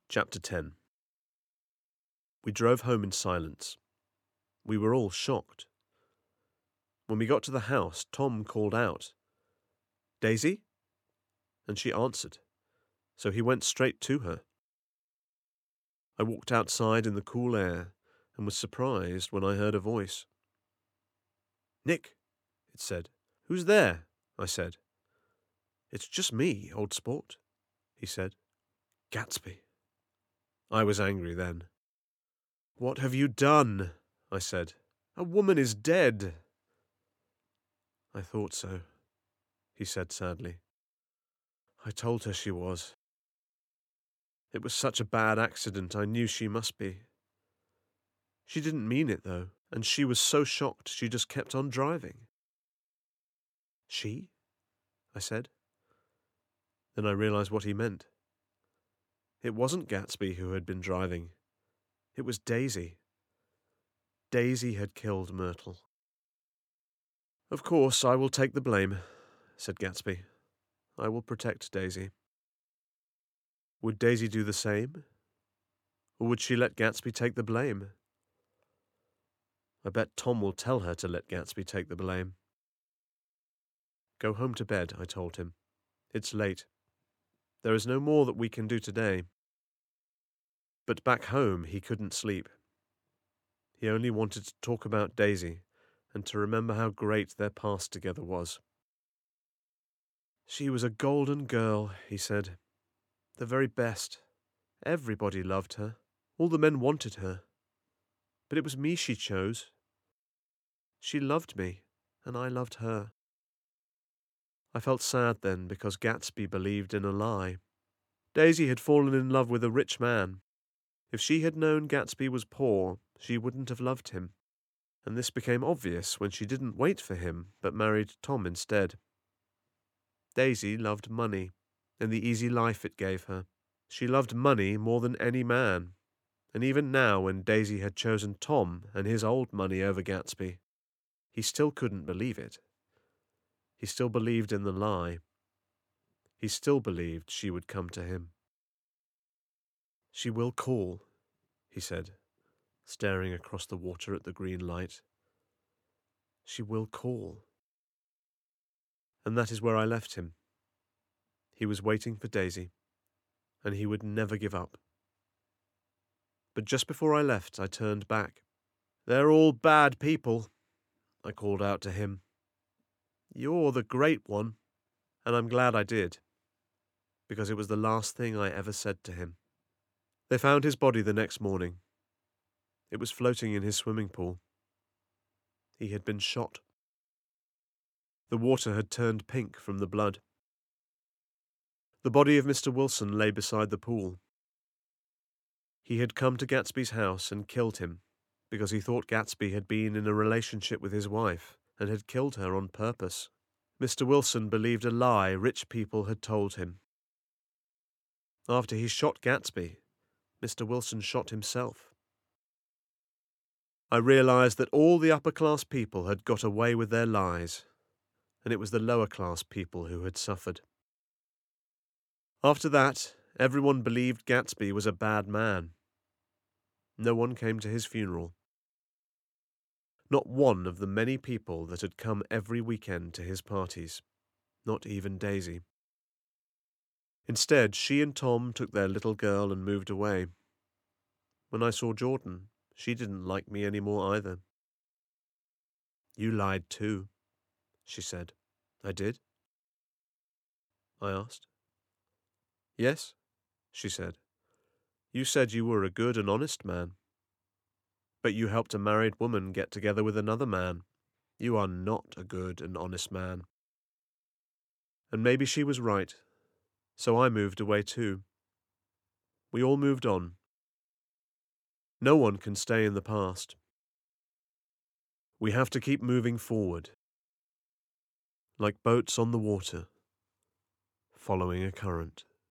Chapter 10. We drove home in silence. We were all shocked. When we got to the house, Tom called out, "Daisy?" And she answered, so he went straight to her. I walked outside in the cool air and was surprised when I heard a voice. "Nick," it said. "Who's there?" I said. "It's just me, old sport," he said. "Gatsby." I was angry then. "What have you done?" I said. "A woman is dead." "I thought so," he said sadly. "I told her she was. It was such a bad accident, I knew she must be. She didn't mean it, though, and she was so shocked she just kept on driving." "She?" I said. Then I realized what he meant. It wasn't Gatsby who had been driving. It was Daisy. Daisy had killed Myrtle. "Of course, I will take the blame," said Gatsby. "I will protect Daisy." Would Daisy do the same? Or would she let Gatsby take the blame? I bet Tom will tell her to let Gatsby take the blame. "Go home to bed," I told him. "It's late. There is no more that we can do today." But back home he couldn't sleep. He only wanted to talk about Daisy and to remember how great their past together was. "She was a golden girl," he said. "The very best. Everybody loved her. All the men wanted her. But it was me she chose. She loved me, and I loved her." I felt sad then because Gatsby believed in a lie. Daisy had fallen in love with a rich man. If she had known Gatsby was poor, she wouldn't have loved him. And this became obvious when she didn't wait for him, but married Tom instead. Daisy loved money, and the easy life it gave her. She loved money more than any man. And even now, when Daisy had chosen Tom and his old money over Gatsby, he still couldn't believe it. He still believed in the lie. He still believed she would come to him. "She will call," he said, staring across the water at the green light. "She will call." And that is where I left him. He was waiting for Daisy, and he would never give up. But just before I left, I turned back. "They're all bad people," I called out to him. "You're the great one." And I'm glad I did, because it was the last thing I ever said to him. They found his body the next morning. It was floating in his swimming pool. He had been shot. The water had turned pink from the blood. The body of Mr. Wilson lay beside the pool. He had come to Gatsby's house and killed him because he thought Gatsby had been in a relationship with his wife and had killed her on purpose. Mr. Wilson believed a lie rich people had told him. After he shot Gatsby, Mr. Wilson shot himself. I realized that all the upper-class people had got away with their lies, and it was the lower-class people who had suffered. After that, everyone believed Gatsby was a bad man. No one came to his funeral. Not one of the many people that had come every weekend to his parties, not even Daisy. Instead, she and Tom took their little girl and moved away. When I saw Jordan, she didn't like me anymore either. "You lied too," she said. "I did?" I asked. "Yes," she said. "You said you were a good and honest man. But you helped a married woman get together with another man. You are not a good and honest man." And maybe she was right. So I moved away too. We all moved on. No one can stay in the past. We have to keep moving forward, like boats on the water, following a current.